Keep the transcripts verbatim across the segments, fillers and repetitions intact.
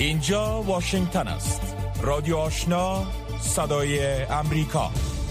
اینجا واشنگتن است. رادیو آشنا، صدای امریکا.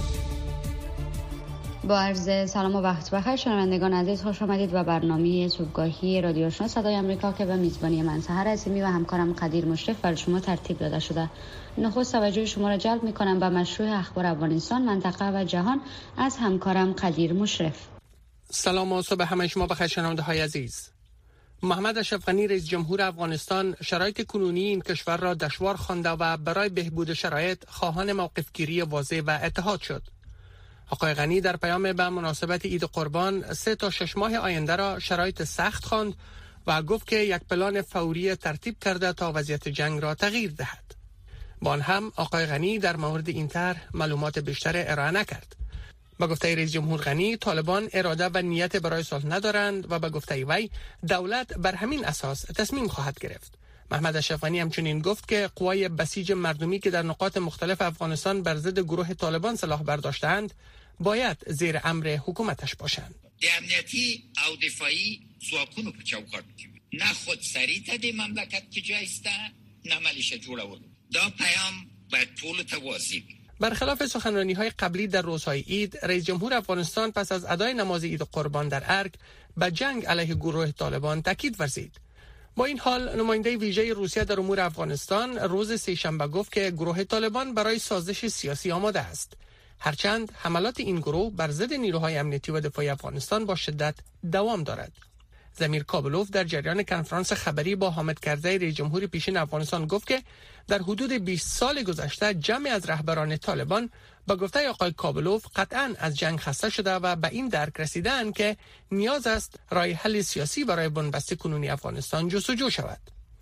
با عرض سلام و وقت بخیر شنوندگان عزیز، خوش آمدید و برنامه صبحگاهی رادیو آشنا صدای امریکا که به میزبانی من سحر عظیمی و همکارم قدیر مشرف برای شما ترتیب داده شده. نخست توجه شما را جلب می‌کنم به مشروع اخبار افغانستان، منطقه و جهان از همکارم قدیر مشرف. سلام و صبح همه شما بخیر شنونده های عزیز. محمد اشرف غنی رئیس جمهور افغانستان شرایط کنونی این کشور را دشوار خوانده و برای بهبود شرایط خواهان موقفگیری واضح و اتحاد شد. آقای غنی در پیام به مناسبت عید قربان سه تا شش ماه آینده را شرایط سخت خواند و گفت که یک پلان فوری ترتیب کرده تا وضعیت جنگ را تغییر دهد. با آن هم آقای غنی در مورد این طرح معلومات بیشتر ارائه نکرد. با گفته رئیس جمهور غنی، طالبان اراده و نیت برای صلح ندارند و با گفته وی دولت بر همین اساس تصمیم خواهد گرفت. محمد اشرف غنی همچنین گفت که قوای بسیج مردمی که در نقاط مختلف افغانستان بر ضد گروه طالبان سلاح برداشتند باید زیر امر حکومتش باشند. د امنیتی او دفاعی ځواکونو په چوکاټ کې نه خودسری ته د مملکت کې جایسته نه ملیشه جوړول. دا پیام باید ټولو ته واضح وي. برخلاف سخنرانی‌های قبلی در روزهای عید، رئیس جمهور افغانستان پس از ادای نماز عید قربان در ارگ به جنگ علیه گروه طالبان تاکید ورزید. با این حال نماینده ویژه روسیه در امور افغانستان روز سه‌شنبه گفت که گروه طالبان برای سازش سیاسی آماده است، هرچند حملات این گروه بر ضد نیروهای امنیتی و دفاعی افغانستان با شدت دوام دارد. زمیر کابلوف در جریان کنفرانس خبری با حامد کرزی رئیس جمهور پیشین افغانستان گفت که در حدود بیست سال گذشته جمعی از رهبران طالبان با گفته آقای کابلوف قطعاً از جنگ خسته شده و به این درک رسیدند که نیاز است راه حل سیاسی برای بنبست کنونی افغانستان جستجو شود.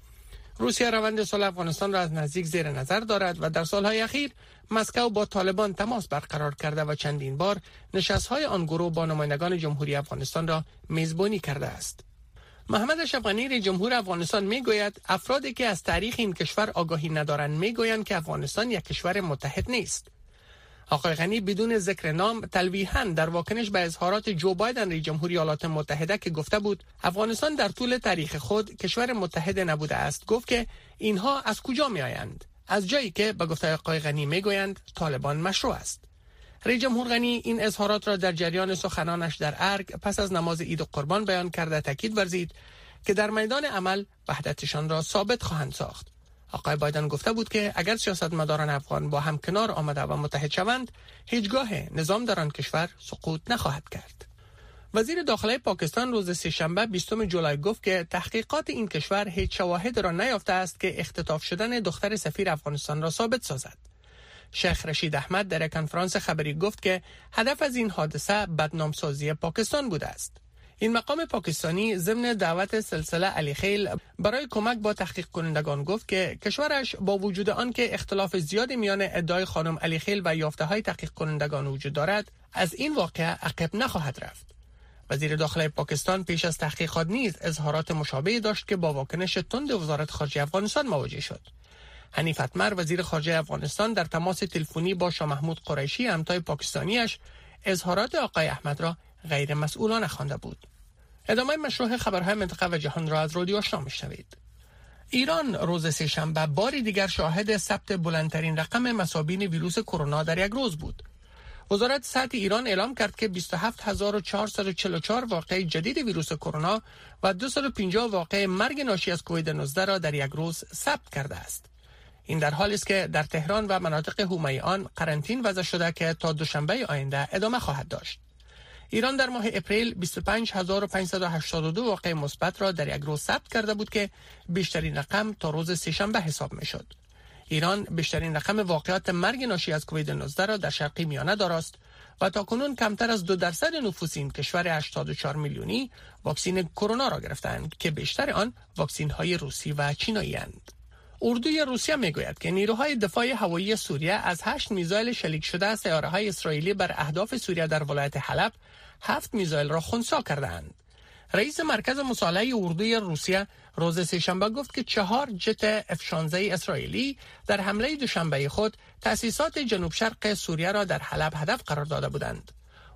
روسیه روند صلح افغانستان را از نزدیک زیر نظر دارد و در سالهای اخیر مسکو با طالبان تماس برقرار کرده و چندین بار نشست‌های آن گروه با نمایندگان جمهوری افغانستان را میزبانی کرده است. محمد اشرف غنی رئیس جمهور افغانستان میگوید افرادی که از تاریخ این کشور آگاهی ندارند میگویند که افغانستان یک کشور متحد نیست. آقای غنی بدون ذکر نام تلویحاً در واکنش به اظهارات جو بایدن رئیس جمهوری ایالات متحده که گفته بود افغانستان در طول تاریخ خود کشور متحد نبوده است گفت که اینها از کجا میآیند؟ از جایی که به گفته آقای غنی میگویند طالبان مشروع است. رئیس جمهور غنی این اظهارات را در جریان سخنانش در ارگ پس از نماز عید قربان بیان کرده تاکید ورزید که در میدان عمل وحدتشان را ثابت خواهند ساخت. آقای بایدن گفته بود که اگر سیاستمداران افغان با هم کنار آمده و متحد شوند، هیچگاه نظام در آن کشور سقوط نخواهد کرد. وزیر داخلی پاکستان روز سه‌شنبه بیستم جولای گفت که تحقیقات این کشور هیچ شواهد را نیافته است که اختطاف شدن دختر سفیر افغانستان را ثابت سازد. شیخ رشید احمد در کنفرانس خبری گفت که هدف از این حادثه بدنامسازی پاکستان بوده است. این مقام پاکستانی ضمن دعوت سلسله علی خیل برای کمک با تحقیق کنندگان گفت که کشورش با وجود آن که اختلاف زیادی میان ادعای خانم علی خیل و یافته‌های تحقیق کنندگان وجود دارد، از این واقعه عقب نخواهد رفت. وزیر داخلی پاکستان پیش از تحقیقات نیز اظهارات مشابهی داشت که با واکنش تند وزارت خارجه افغانستان مواجه شد. حنیف اتمر وزیر خارجه افغانستان در تماس تلفنی با شاه محمود قریشی همتای پاکستانیش اظهارات آقای احمد را غیر مسئولانه خوانده بود. ادامه مشروع خبرهای منطقه و جهان را از رادیو آشنا میشنوید. ایران روز سه‌شنبه باری دیگر شاهد ثبت بلندترین رقم مصابین ویروس کرونا در یک روز بود. وزارت صحت ایران اعلام کرد که بیست و هفت هزار و چهارصد و چهل و چهار واقعه جدید ویروس کرونا و دویست و پنجاه واقعه مرگ ناشی از کووید نوزده را در یک روز ثبت کرده است. این در حالی است که در تهران و مناطق حومه آن قرنطین وضع شده که تا دوشنبه آینده ادامه خواهد داشت. ایران در ماه اپریل بیست و پنج هزار و پانصد و هشتاد و دو واقعه مثبت را در یک روز ثبت کرده بود که بیشترین رقم تا روز سه‌شنبه حساب میشد. ایران بیشترین رقم واقعات مرگ ناشی از کووید نوزده را در شرقی میانه دارست و تاکنون کمتر از دو درصد نفوس این کشور هشتاد و چهار میلیونی واکسن کرونا را گرفتند که بیشتر آن واکسن های روسی و چینایی اند. اردوی روسیه میگوید که نیروهای دفاع هوایی سوریه از هشت میزایل شلیک شده از سیاره‌های اسرائیلی بر اهداف سوریه در ولایت حلب هفت میزایل را خنثی کردند. رئیس مرکز مصالحه اردوی روسیه روز سه‌شنبه گفت که چهار جت اف شانزده اسرائیلی در حمله دوشنبه خود تأسیسات جنوب شرق سوریه را در حلب هدف قرار داده بودند.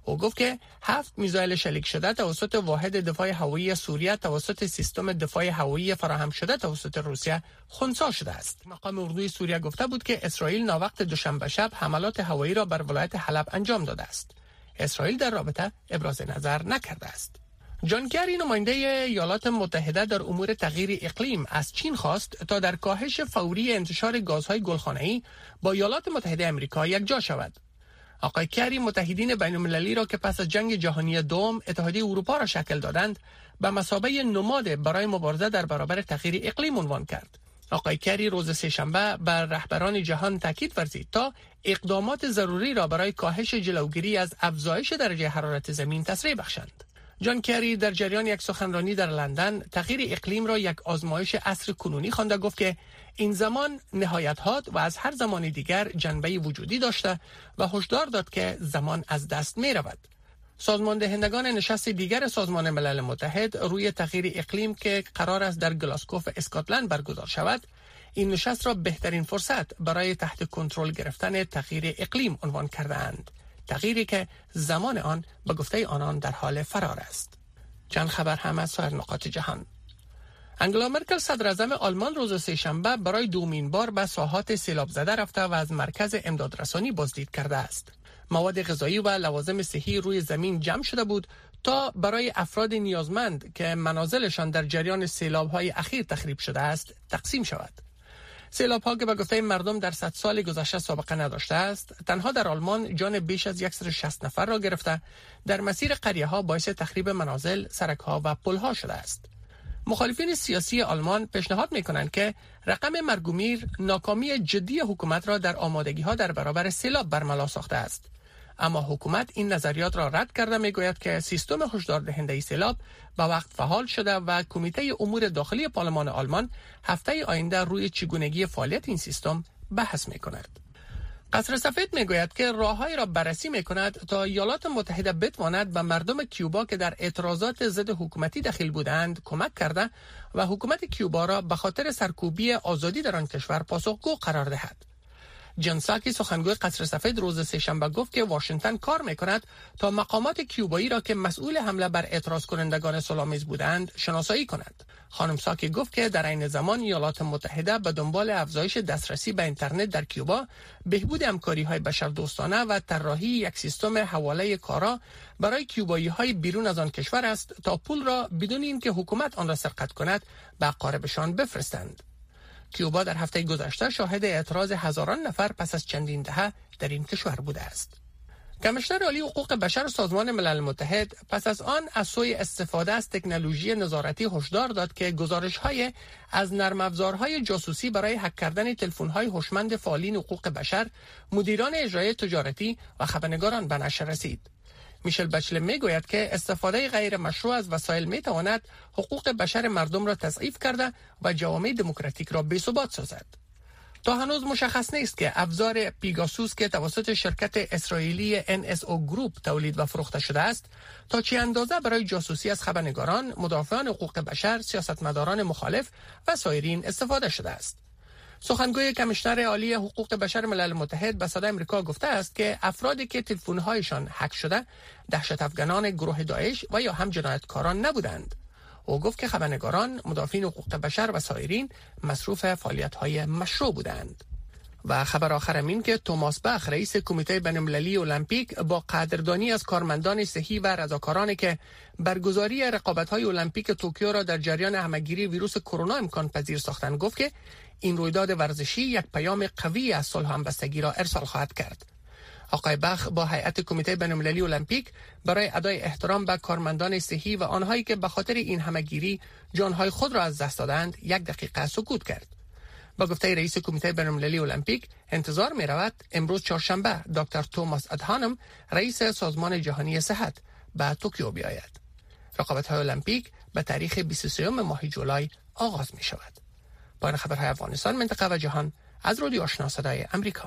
او گفت که هفت میزایل شلیک شده توسط واحد دفاع هوایی سوریه توسط سیستم دفاع هوایی فراهم شده توسط روسیه خنثی شده است. مقام اردوی سوریه گفته بود که اسرائیل ناوقت دوشنبه شب حملات هوایی را بر ولایت حلب انجام داده است. اسرائیل در رابطه ابراز نظر نکرده است. جان کری نماینده ایالات متحده در امور تغییر اقلیم از چین خواست تا در کاهش فوری انتشار گازهای گلخانه‌ای با ایالات متحده آمریکا یکجا شود. آقای کری متحدین بین‌المللی را که پس از جنگ جهانی دوم اتحادیه اروپا را شکل دادند به مثابه نماد برای مبارزه در برابر تغییر اقلیم عنوان کرد. آقای کری روز سه‌شنبه بر رهبران جهان تاکید ورزید تا اقدامات ضروری را برای کاهش جلوگیری از افزایش درجه حرارت زمین تسریع بخشند. جان کری در جریان یک سخنرانی در لندن تغییر اقلیم را یک آزمایش عصر کنونی خوانده گفت که این زمان نهایت هات و از هر زمان دیگر جنبه وجودی داشته و هشدار داد که زمان از دست می رود. سازمان دهندگان نشست دیگر سازمان ملل متحد روی تغییر اقلیم که قرار است در گلاسگو اسکاتلند برگزار شود، این نشست را بهترین فرصت برای تحت کنترل گرفتن تغییر اقلیم عنوان کرده اند. تغییری که زمان آن به گفته آنان در حال فرار است. چند خبر هم از سایر نقاط جهان. انگلا مرکل صدر اعظم آلمان روز سه‌شنبه برای دومین بار به ساحات سیلاب زده رفته و از مرکز امدادرسانی بازدید کرده است. مواد غذایی و لوازم صحی روی زمین جمع شده بود تا برای افراد نیازمند که منازلشان در جریان سیلاب‌های اخیر تخریب شده است تقسیم شود. سیلاب‌ها که به گفته مردم در صد سال گذشته سابقه نداشته است، تنها در آلمان جان بیش از صد و شصت نفر را گرفته، در مسیر قریه‌ها باعث تخریب منازل، سرک‌ها و پل‌ها شده است. مخالفین سیاسی آلمان پیشنهاد می‌کنند که رقم مرگ و میر ناکامی جدی حکومت را در آمادگی‌ها در برابر سیلاب برملا ساخته است. اما حکومت این نظریات را رد کرده میگوید که سیستم هشدار دهنده سیلاب به وقت فعال شده و کمیته امور داخلی پارلمان آلمان هفته آینده روی چگونگی فعالیت این سیستم بحث میکند. قصر سفید میگوید که راههایی را بررسی میکند تا ایالات متحده بتواند به مردم کیوبا که در اعتراضات ضد حکومتی دخیل بودند کمک کرده و حکومت کیوبا را به خاطر سرکوبی آزادی در آن کشور پاسخگو قرار دهد. جان ساکی سخنگوی قصر سفید روز سه‌شنبه گفت که واشنگتن کار میکند تا مقامات کیوبایی را که مسئول حمله بر اعتراض کنندگان صلح‌آمیز بودند شناسایی کند. خانم ساکی گفت که در عین زمان ایالات متحده به دنبال افزایش دسترسی به اینترنت در کیوبا، بهبود همکاری‌های بشردوستانه و طراحی یک سیستم حواله کارا برای کیوبایی‌های بیرون از آن کشور است تا پول را بدون اینکه حکومت آن را سرقت کند به اقاربشان بفرستند. کیوبا در هفته گذشته شاهد اعتراض هزاران نفر پس از چندین دهه در این کشور بوده است. کمیشنر عالی حقوق بشر سازمان ملل متحد پس از آن از سوی استفاده از تکنولوژی نظارتی هشدار داد که گزارش‌های از نرم افزارهای جاسوسی برای هک کردن تلفن‌های هوشمند فعالین حقوق بشر، مدیران اجرایی تجارتی و خبرنگاران به نشر رسید. میشل بچلر میگوید که استفاده غیر مشروع از وسایل میتواند حقوق بشر مردم را تضعیف کرده و جوامع دموکراتیک را بی‌ثبات سازد. تا هنوز مشخص نیست که ابزار پیگاسوس که توسط شرکت اسرائیلی ان اس او گروپ تولید و فروخته شده است تا چه اندازه برای جاسوسی از خبرنگاران، مدافعان حقوق بشر، سیاستمداران مخالف و سایرین استفاده شده است. سخنگوی کمیشنر عالی حقوق بشر ملل متحد به صدای آمریکا گفته است که افرادی که تلفن‌هایشان هک شده دهشت افغانان گروه داعش و یا هم جنایتکاران نبودند. او گفت که خبرنگاران، مدافعین حقوق بشر و سایرین مصروف فعالیت‌های مشروع بودند. و خبر آخر این که توماس بخ رئیس کمیته بین‌المللی المپیک با قدردانی از کارمندان صحی و رضاکارانی که برگزاری رقابت‌های المپیک توکیو را در جریان همه‌گیری ویروس کرونا امکان پذیر ساختند گفت که این رویداد ورزشی یک پیام قوی از صلح و همبستگی را ارسال خواهد کرد. آقای بخ با هیئت کمیته بین‌المللی المپیک برای ادای احترام به کارمندان صحی و آنهایی که به خاطر این همه‌گیری جانهای خود را از دست دادند یک دقیقه سکوت کرد. با گفته رئیس کمیته بین‌المللی المپیک انتظار می رود امروز چهارشنبه دکتر توماس ادهانم رئیس سازمان جهانی صحت به توکیو بیاید. رقابت‌های المپیک به تاریخ بیست و سوم ماه جولای آغاز می شود. با این خبرهای افغانستان، منطقه و جهان از رادیو آشنا صدای آمریکا.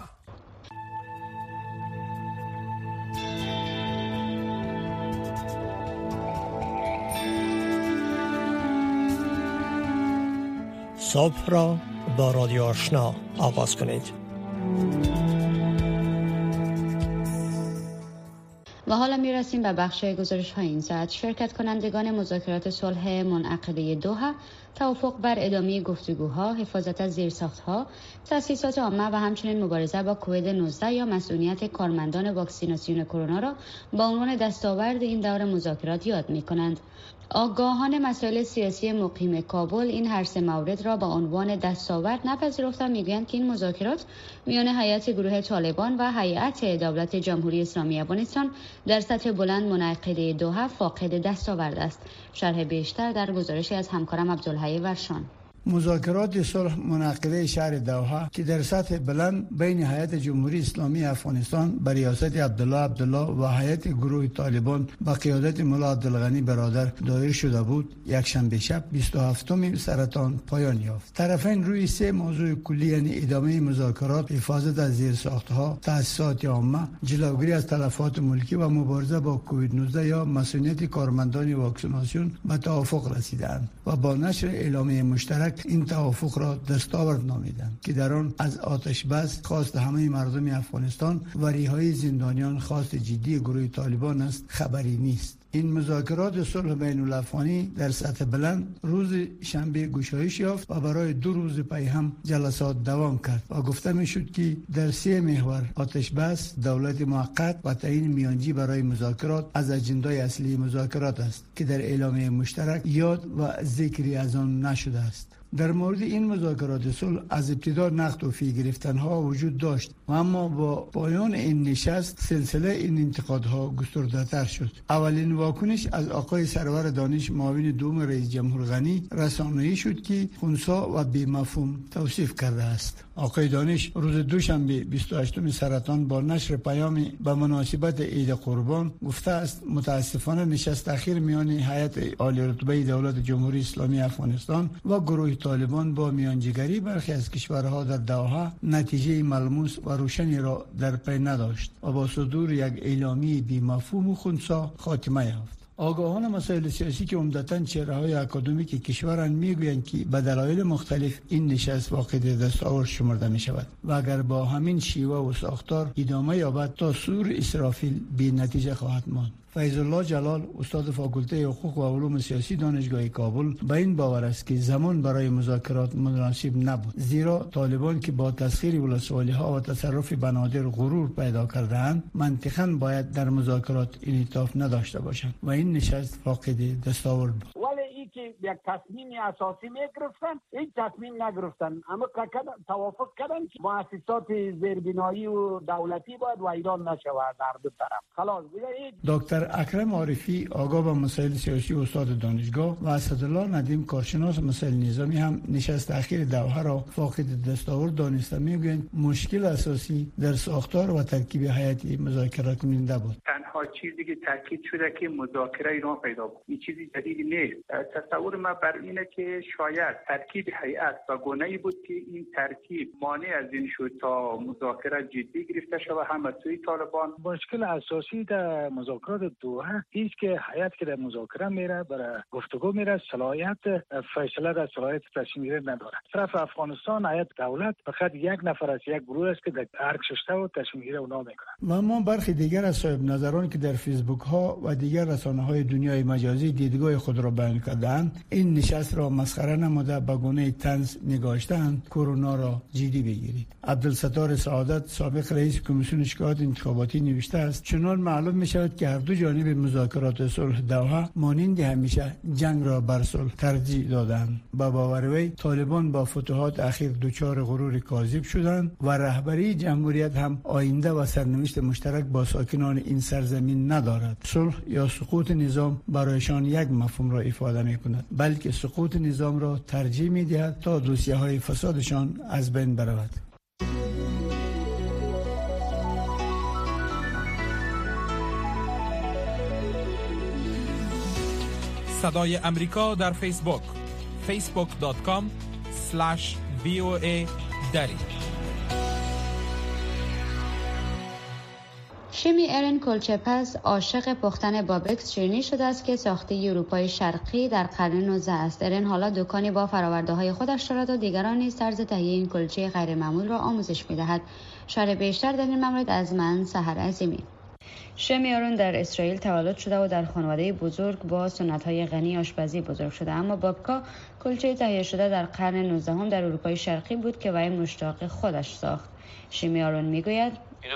صبح را با رادیو آشنا آغاز کنید. و حالا می میرسیم به بخش گزارش های این ساعت. شرکت کنندگان مذاکرات صلح منعقده دوحه توافق بر ادامه گفتگوها، حفاظت از زیرساختها، تأسیسات عامه و همچنین مبارزه با کووید نوزده یا مسئولیت کارمندان واکسیناسیون کرونا را با عنوان دستاورد این دور مذاکرات یاد می‌کنند. آگاهان مسائل سیاسی مقیم کابل این هر سه مورد را با عنوان دستاورد نپذیرفتند. میگویند که این مذاکرات میان هیئت گروه طالبان و هیئت دولت جمهوری اسلامی افغانستان در سطح بلند منعقده دوحه فاقد دستاورد است. شرح بیشتر در گزارشی از همکارم عبدالحی ورشان. مذاکرات صلح منعقده شهر دوحه که در سطح بلند بین هیئت جمهوری اسلامی افغانستان به ریاست عبدالله عبدالله و هیئت گروه طالبان با قیادت ملا عبدالغنی برادر دایر شده بود، یک شنبه شب بیست و هفتم سرطان پایان یافت. طرفین روی سه موضوع کلی یعنی ادامه مذاکرات، حفاظت از زیرساختها، تأسیسات عامه، جلوگیری از تلفات ملکی و مبارزه با کووید نوزده یا مسئولیت کارمندان واکسیناسیون به توافق رسیدند و با نشر اعلامیه مشترک این توافق را دستاورد نامیدند که در آن از آتش بس خواست همه مردم افغانستان و رهایی زندانیان خواست جدی گروه طالبان است خبری نیست. این مذاکرات صلح بین الافغانی در سطح بلند روز شنبه گشایش یافت و برای دو روز پی هم جلسات دوام کرد و گفته می شد که در سه محور آتش بس، دولت موقت و تعیین میانجی برای مذاکرات از اجندای اصلی مذاکرات است که در اعلامیه مشترک یاد و ذکری از آن نشده است. در مورد این مذاکرات صلح از ابتدا نقد و فی گرفتنها وجود داشت و اما با پایان این نشست سلسله این انتقادها گسترده‌تر شد. اولین واکنش از آقای سرور دانش معاون دوم رئیس جمهور غنی رسانه‌ای شد که خنثی و بی‌مفهوم توصیف کرده است. آقای دانش روز دوشنبه بیست و هشتم سرطان با نشر پیامی به مناسبت عید قربان گفته است متاسفانه نشست اخیر میان هیئت عالی رتبه دولت جمهوری اسلامی افغانستان و گروه طالبان با میانجیگری برخی از کشورها در دوحه نتیجه ملموس و روشنی را در پی نداشت و با صدور یک اعلامیه بی‌مفهوم و خنثی خاتمه یافت. آگاهان مسائل سیاسی که عمدتاً چهره‌های اکادمیک کشورند میگویند که به دلایل مختلف این نشست فاقد دستاورد شمرده می شود و اگر با همین شیوه و ساختار ادامه یابد تا سور اسرافیل بی نتیجه خواهد ماند. فیض الله جلال استاد فاکولته حقوق و علوم سیاسی دانشگاه کابل به این باور است که زمان برای مذاکرات مناسب نبود، زیرا طالبان که با تسخیر ولسوالی‌ها و تصرف بنادر غرور پیدا کرده‌اند منطقاً باید در مذاکرات انعطاف نداشته باشند و این نشست فاقد دستاورد بود. که یک تصمیم اساسی میگرفتن این تصمیم نگرفتن، اما توافق کردن که مؤسسات زیربنایی و دولتی باید ویران نشود در دو طرف. خلاص دکتر اکرم عارفی آگاه به مسائل سیاسی استاد دانشگاه و اسدالله ندیم کارشناس مسائل نظامی هم نشست اخیر دوحه را فاقد دستاورد دانسته. میگویند مشکل اساسی در ساختار و ترکیب هیئت مذاکره کننده بود. تنها چیزی که تاکید شده که مذاکره ایران پیدا بود، این چیزی جدیدی نیست. تصور ما بر اینه که شاید ترکیب هیئت با گونه‌ای بود که این ترکیب مانع از این شد تا مذاکره جدی گرفته شود هم از سوی طالبان. مشکل اساسی در مذاکرات دوحه است که هیئت که در مذاکره میره برای گفتگو میره صلاحیت فیصله در صلاحیت تصمیم گیری نداره. طرف افغانستان هیئت دولت فقط یک نفر از یک گروه است که در ارگ شسته و تصمیم گیری اونا میکنه. و اما برخی دیگر از صاحب نظران که در فیسبوک ها و دیگر رسانه‌های دنیای مجازی دیدگاه خود را بیان کردند این نشست را مسخره نموده به گونه طنز نگاشتند کرونا را جدی بگیرید. عبدالستار سعادت سابق رئیس کمیسیون شکایات انتخاباتی نوشته است چنان معلوم می شود که هر دو جانب مذاکرات صلح دوحه مانند همیشه جنگ را بر صلح ترجیح دادند. با باور وی طالبان با فتوحات اخیر دچار غرور کاذب شدند و رهبری جمهوریت هم آینده و سرنوشت مشترک با ساکنان این سرزمین ندارد. صلح یا سقوط نظام برایشان یک مفهوم را افاده می کند، بلکه سقوط نظام را ترجیح می دهد تا دوسیه های فسادشان از بین برود. صدای امریکا در فیسبوک فیسبوک دات کام اسلش وی او ای دری. شیمی ارن کلچپس عاشق پختن بابکس شیرینی شده است که ساخته اروپای شرقی در قرن نوزدهم است. ارن حالا دکانی با فرآورده‌های خودش دارد و دیگران نیز طرز تهیه این کلچه غیر معمول را آموزش می‌دهد. شرح بیشتر در این مورد از من سحر عظیمی. شمی آرون در اسرائیل تولد شده و در خانواده بزرگ با سنت‌های غنی آشپزی بزرگ شده، اما بابکا کلچه تهیه شده در قرن نوزدهم در اروپای شرقی بود که وی مشتاق خودش ساخت. شمی آرون میگوید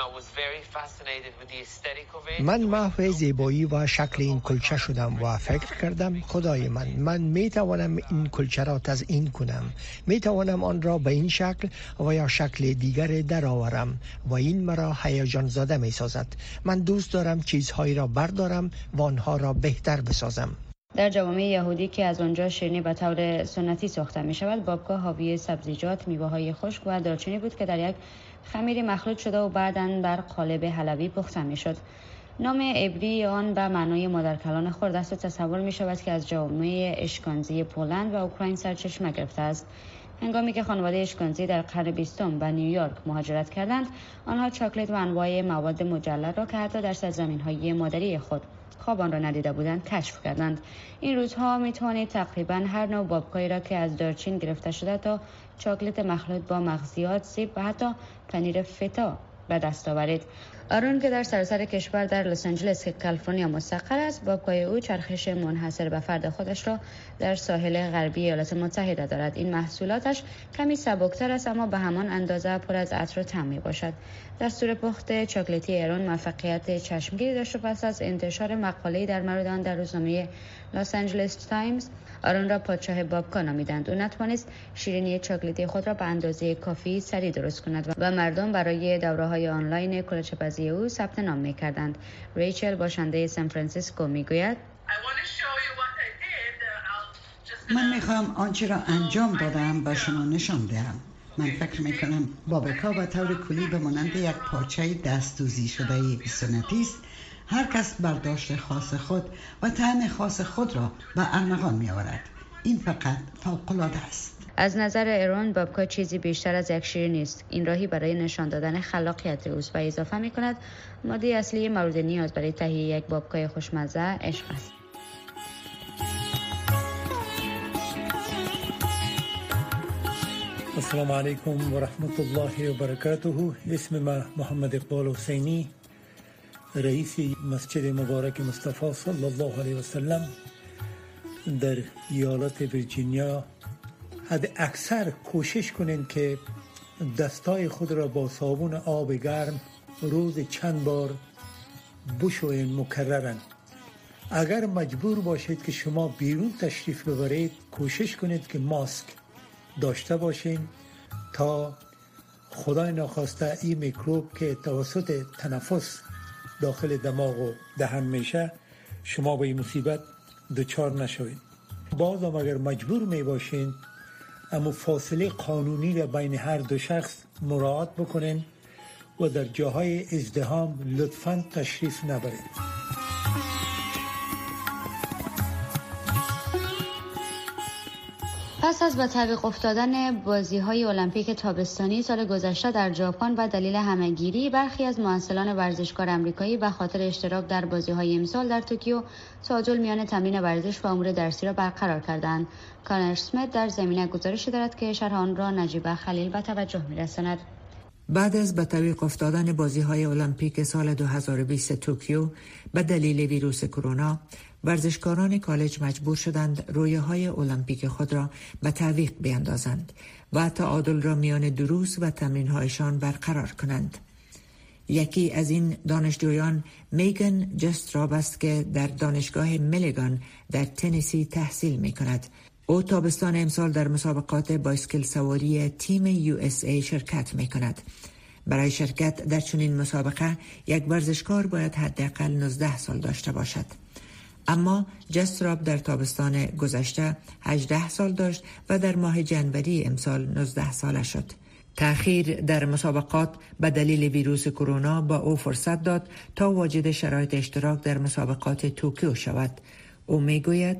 من محو زیبایی و شکل این کلچه شدم و فکر کردم خدای من من می توانم این کلچه را تزیین کنم، می توانم آن را به این شکل و یا شکل دیگر درآورم و این مرا هیجان زده می سازد. من دوست دارم چیزهایی را بردارم و آنها را بهتر بسازم. در جوامع یهودی که از آنجا شیرینی به طور سنتی ساخته می شود، بابکا حاوی سبزیجات، میوه‌های خشک و دارچینی بود که در یک خمیری مخلوط شده و بعداً بر قالب حلوی پخته می شد. نام عبری آن به معنای مادرکلان خورد است و تصور می شود که از جامعه اشکانزی پولند و اوکراین سرچشمه گرفته است. هنگامی که خانواده اشکانزی در قرن بیستم به نیویورک مهاجرت کردند، آنها چاکلت و انواع مواد مجلل را که حتی در سرزمین‌های مادری خود خواب آن را ندیده بودند کشف کردند. این روزها می توانید تقریبا هر نوع بابکایی را که از دارچین گرفته شده تا چاکلت مخلوط با مغزیات، سیب و حتی پنیر فتا به دست آورید. آرون که در سراسر کشور در لس آنجلس که کالیفرنیا مستقر است، بابکای او چرخش منحصر به فرد خودش را در ساحل غربی ایالات متحده دارد. این محصولاتش کمی سبکتر است اما به همان اندازه پر از عطر و طعم می باشد. دستور پخت چاکلتی ایران موفقیت چشمگیری داشت و پس از انتشار مقاله‌ای در مورد آن در روزنامه لس آنجلس تایمز، آرون را پادشاه بابکا نامیدند. او نتوانست شیرینی چاکلتی خود را به اندازه کافی سریع درست کند و مردم برای دوره‌های آنلاین کلچه‌بازی او ثبت نام می‌کردند. ریچل باشنده سان فرانسیسکو می‌گوید: من می‌خوام آنچه را انجام دادم به شما نشان دهم. من فکر می‌کنم بابکا به طور کلی به مانند یک پارچه دست‌دوزی شده سنتی است. هر کس برداشت خاص خود و طعم خاص خود را به ارمغان می‌آورد. این فقط فوق‌العاده است. از نظر ایران، بابکا چیزی بیشتر از یک شیرینی است. این راهی برای نشان دادن خلاقیت اوست و اضافه می‌کند ماده اصلی مورد نیاز برای تهیه یک بابکای خوشمزه عشق است. السلام علیکم و رحمت الله و برکاته. اسم ما محمد اقبال حسینی، رئیس مسجد مبارک مصطفی صلی الله علیه و سلم در ایالت ویرجینیا. حد اکثر کوشش کنین که دستای خود را با صابون آب گرم روز چند بار بشوین مکررن. اگر مجبور باشید که شما بیرون تشریف ببرید، کوشش کنید که ماسک داشته باشین تا خدای ناخواسته این میکروب که توسط تنفس داخل دماغ و دهن میشه شما به این مصیبت دچار نشوید. باز هم اگر مجبور می باشین، اما فاصله قانونی را بین هر دو شخص مراعات بکنین و در جاهای ازدحام لطفاً تشریف نبرید. پس از به تعویق افتادن بازی‌های المپیک تابستانی سال گذشته در ژاپن و دلیل همه‌گیری، برخی از ممثلان ورزشکار آمریکایی به خاطر اشتراک در بازی‌های امسال در توکیو تعادل میان تمرین ورزش و امور درسی را برقرار کردند. کانر اسمیت در زمینه گزارشی دارد که شرح آن را نجیب خلیل به توجه می‌رساند. بعد از به تعویق افتادن بازی‌های المپیک سال دو هزار و بیست توکیو به دلیل ویروس کرونا، ورزشکاران کالج مجبور شدند رویاهای المپیک خود را به تعویق بیاندازند و تعادل را میان دروس و تمرین‌هایشان برقرار کنند. یکی از این دانشجویان میگن جستراب است که در دانشگاه میلیگان در تنسی تحصیل می‌کند. او تابستان امسال در مسابقات بایسکل سواری تیم یو اس ای شرکت می‌کند. برای شرکت در چنین مسابقه یک ورزشکار باید حداقل نوزده سال داشته باشد. اما جستراب در تابستان گذشته هجده سال داشت و در ماه جنوری امسال نوزده ساله شد. تأخیر در مسابقات به دلیل ویروس کرونا با او فرصت داد تا واجد شرایط اشتراک در مسابقات توکیو شود. او میگوید: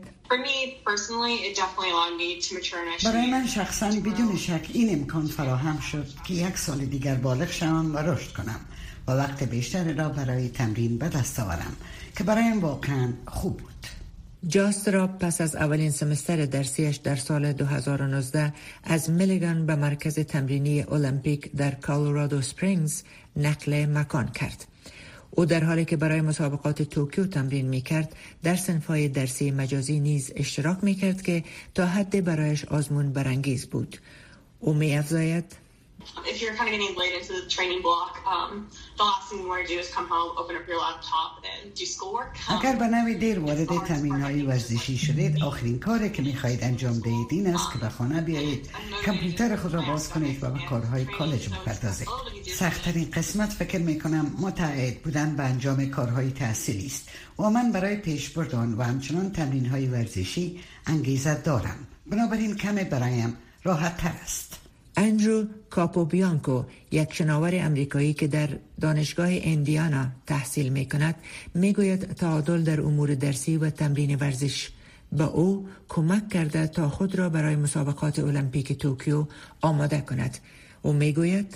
برای من شخصاً بدون شک این امکان فراهم شد که یک سال دیگر بالغ شوم و رشد کنم و وقت بیشتری را برای تمرین به دست آورم که برایم واقعاً خوب بود. جاستراب پس از اولین سمستر درسیش در سال دو هزار و نوزده از میلیگان به مرکز تمرینی المپیک در کالورادو سپرینگز نقل مکان کرد. او در حالی که برای مسابقات توکیو تمرین می‌کرد در صنف‌های درسی مجازی نیز اشتراک می‌کرد که تا حد برایش آزمون برانگیز بود. او می‌افزاید: If you're kind of getting late into the training block, um, the last thing you want to do is come home, open up your laptop and do schoolwork. اگر به نوع دیر وارد تمرین‌های ورزشی شدید، آخرین کاری که می‌خواهید انجام دهید این است که به خانه بیایید، کامپیوتر خود را باز کنید و به کارهای کالج بپردازید. سخت‌ترین قسمت فکر می‌کنم متعهد بودن به انجام کارهای تحصیلی است و من برای پیشبرد آن و همچنان تمرین‌های ورزشی انگیزه دارم. بنابراین کمی برایم راحت‌تر است. اندرو کاپوبیانکو، یک شناور امریکایی که در دانشگاه ایندیانا تحصیل می کند، می گوید تعادل در امور درسی و تمرین ورزش به او کمک کرده تا خود را برای مسابقات المپیک توکیو آماده کند. او می گوید: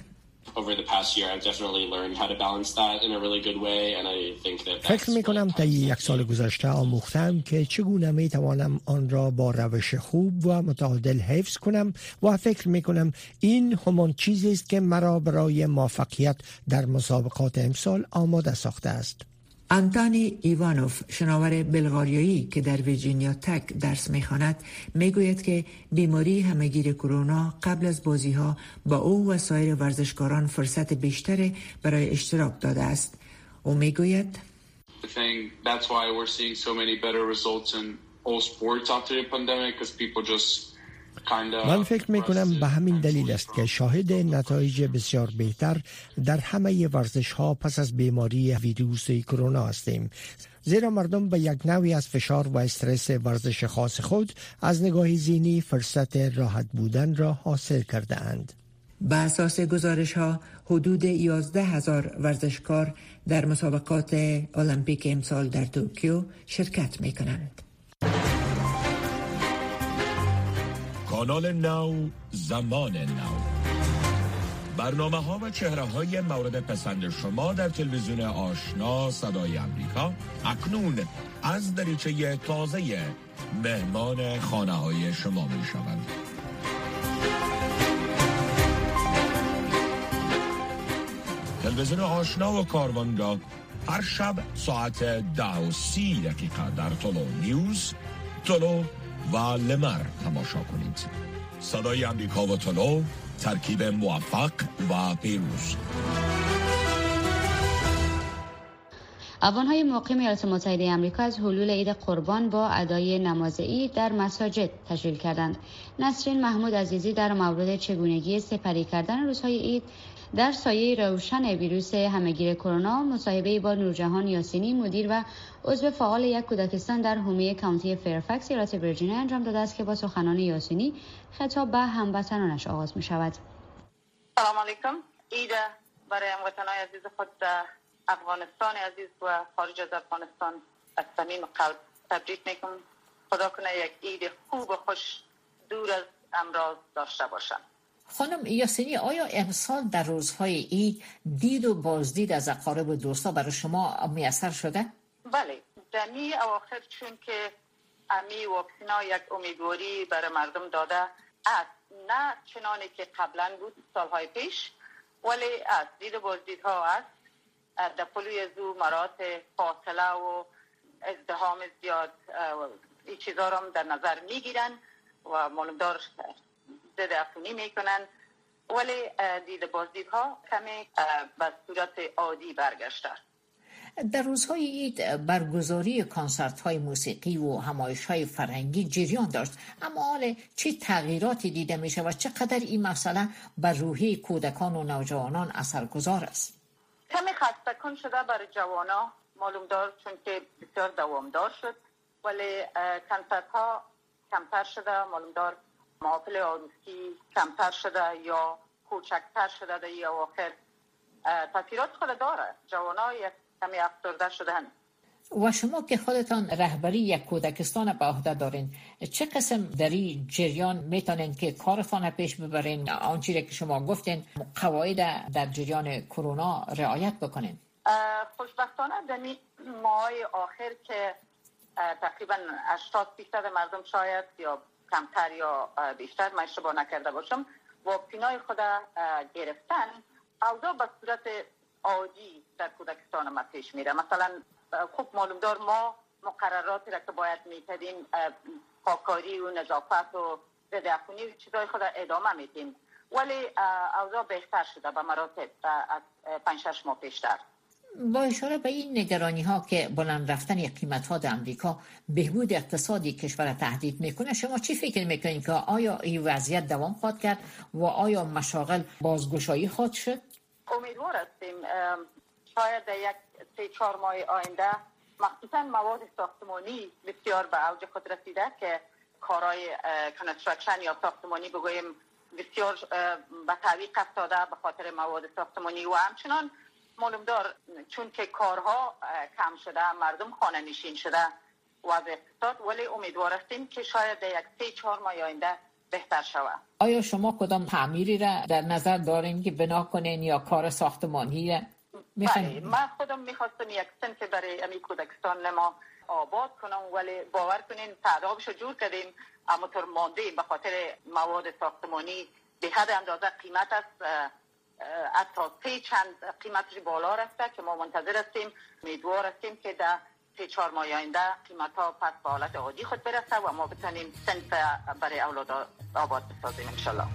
فکر می کنم تا یک سال گذشته آموختم که چگونه می توانم آن را با روش خوب و متعادل حفظ کنم و فکر می کنم این همان چیزی است که مرا برای موفقیت در مسابقات امسال آماده ساخته است. آنتونی ایوانوف، شناور بلغاریایی که در ویرجینیا تک درس می‌خواند، می‌گوید که بیماری همه‌گیر کرونا قبل از بازی‌ها با او و سایر ورزشکاران فرصت بیشتری برای اشتراک داده است. او می‌گوید: I think that's why we're seeing so many better results in all sports after the pandemic because people just من فکر می کنم به همین دلیل است که شاهد نتایج بسیار بهتر در همه ورزش ها پس از بیماری ویروس کرونا هستیم، زیرا مردم به یک نوعی از فشار و استرس ورزش خاص خود از نگاه ذهنی فرصت راحت بودن را حاصل کرده اند. به اساس گزارش ها حدود یازده هزار ورزشکار در مسابقات المپیک امسال در توکیو شرکت می کنند. کانال نو، زمان نو، برنامه ها و چهره های مورد پسند شما در تلویزیون آشنا صدای امریکا اکنون از دریچه تازه مهمان خانه های شما می شوند. تلویزیون آشنا و کاروانگاه هر شب ساعت ده و سی دقیقه در طلو نیوز، طلو و لمر تماشا کنید. صدای امریکا و طلو، ترکیب موفق و پیروز. افغان‌های مقیم ایالات متحده آمریکا از حلول عید قربان با ادای نماز عید در مساجد تشریل کردند. نسرین محمود عزیزی در مورد چگونگی سپری کردن روزهای عید در سایه روشن ویروس همه‌گیر کرونا مصاحبه‌ای با نورجهان یاسینی، مدیر و عضو فعال یک کودکستان در حومه کانتی فیرفکس ایالت ویرجینیا انجام داده است که با سخنان یاسینی خطاب به هموطنانش آغاز می شود. سلام علیکم. عید برای هموطنان عزیز خود در افغانستان عزیز و خارج از افغانستان از صمیم قلب تبریک میکنم. خدا کنه یک عید خوب و خوش دور از امراض داشته باشم. خانم یاسینی، آیا امسال در روزهای عید دید و بازدید از اقارب و دوستا برای شما میسر شده؟ بله، در می اواخر چون که امی واکسینا یک امیدواری برای مردم داده است، نه چنانی که قبلا بود سالهای پیش، ولی از دید و بازدیدها است. در پلوی زو مرات فاصله و ازدحام زیاد این چیزا را در نظر میگیرن و معلومدار ضد عفونی میکنن، ولی دید بازدیدها کمی به صورت عادی برگشته. در روزهای عید برگزاری کنسرت های موسیقی و همایش های فرهنگی جریان داشت، اما حال چه تغییراتی دیده میشه و چقدر این مسئله بر روحیه کودکان و نوجوانان اثرگذار است؟ کمی خسته کن شده برای جوانا معلومدار، چون که بسیار دوامدار شد، ولی کنسرت ها کمتر شده، معلومدار محافل عروسی کمتر شده یا کوچکتر شده در این اواخر. تاثیرات خود داره، جوانا یک کمی افسرده شدن. و شما که خودتان رهبری یک کودکستان به عهده دارین، چه قسم در این جریان میتونین که کارتان پیش ببرین، آنچه که شما گفتین قواعد در جریان کرونا رعایت بکنین؟ خوشبختانه در ماهای آخر که تقریبا هشتاد درصد مردم شاید یا کمتر یا بیشتر، من اشتباه نکرده باشم، واکسینای خود گرفتن، اوضاع به صورت عادی در کودکستان ما پیش میره. مثلا خوب معلوم دار ما مقرراتی را که باید میکردیم پاکاری و نظافت و ضد عفونی و چیزای خود ادامه میدیم، ولی اوضاع بهتر شده به مراتب از پنج شش ماه پیشتر. با اشاره به این نگرانی ها که بلند رفتن قیمت ها در امریکا بهبود اقتصادی کشور را تهدید میکنه، شما چی فکر میکنید که آیا این وضعیت دوام خواهد کرد و آیا مشاغل بازگشایی خواهد شد؟ امیدوار هستیم شاید در یک سه چهار ماه آینده مخصوصا مواد ساختمانی بسیار به اوج خود رسیده که کارهای کنسترکشن یا ساختمانی بگوییم بسیار به تعویق افتاده به خاطر مواد ساختمانی و همچنان معلوم دار چون که کارها کم شده، مردم خانه نشین شده وضع اقتصاد، ولی امیدوار هستیم که شاید در یک سه چهار ماه آینده بهتر شود. آیا شما کدام تعمیری را در نظر دارین که بنا کنین یا کار ساختمانی را بله، من خودم میخواستم یک صنف برای امی کودکستان ما آباد کنم، ولی باور کنین تعدادش رو جور کردیم اما طور مانده به خاطر مواد ساختمانی به حد اندازه قیمت است، حتی سه چند قیمتش بالا رفته که ما منتظر هستیم. امیدوار هستیم که در سه چهار ماه آینده قیمت ها پس به حالت عادی خود برسه و ما بتونیم صنف برای اولاد آباد بسازیم انشالله.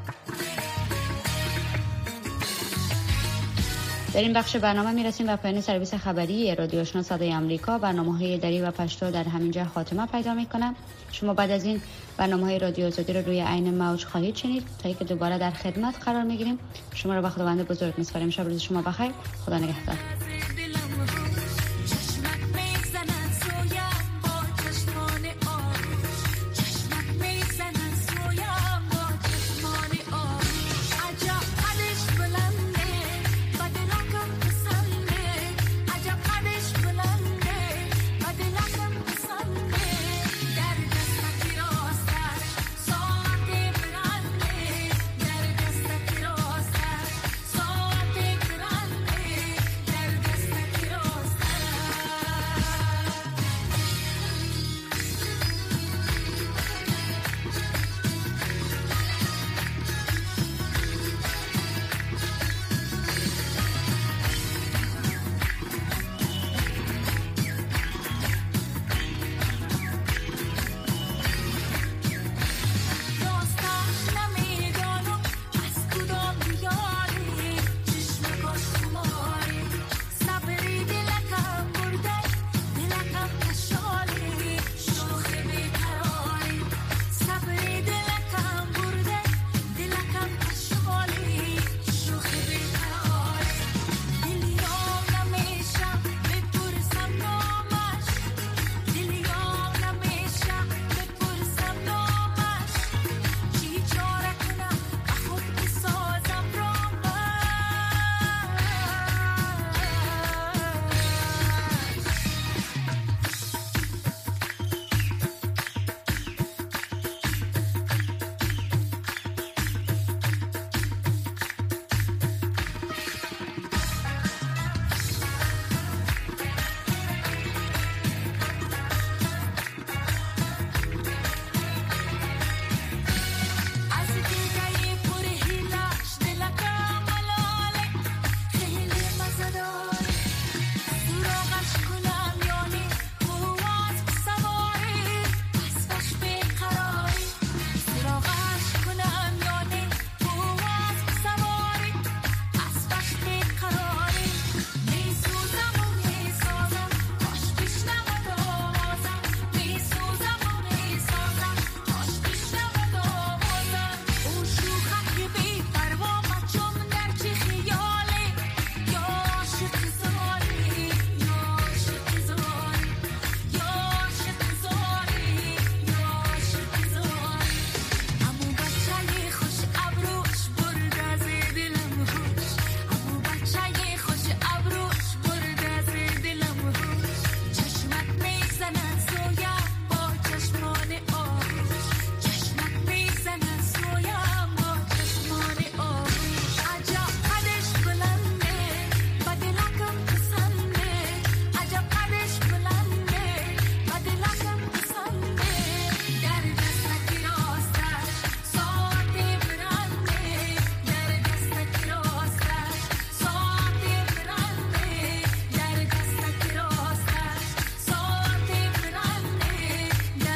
در این بخش برنامه میرسیم و پایان سرویس خبری رادیو آشنا صدای آمریکا. برنامه‌های دری و پشتو در همینجا خاتمه پیدا میکنه. شما بعد از این برنامه‌های رادیو آزادی رو روی عین موج خواهید شنید. تا اینکه دوباره در خدمت قرار میگیریم، شما رو به خداوند بزرگ میسپاریم. شب روز شما بخیر. خدا نگهدار.